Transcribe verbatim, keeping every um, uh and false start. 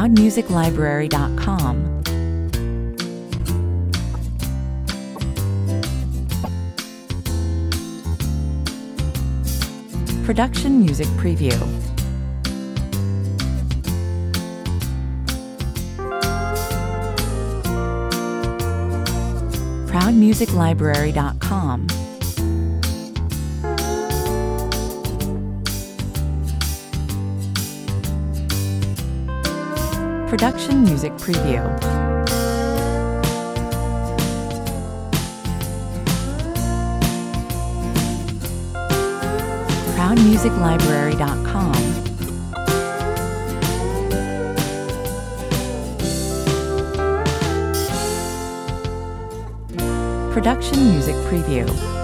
proud music library dot com. Production Music Preview. proud music library dot com. Production Music Preview. proud music library dot com. Production Music Preview.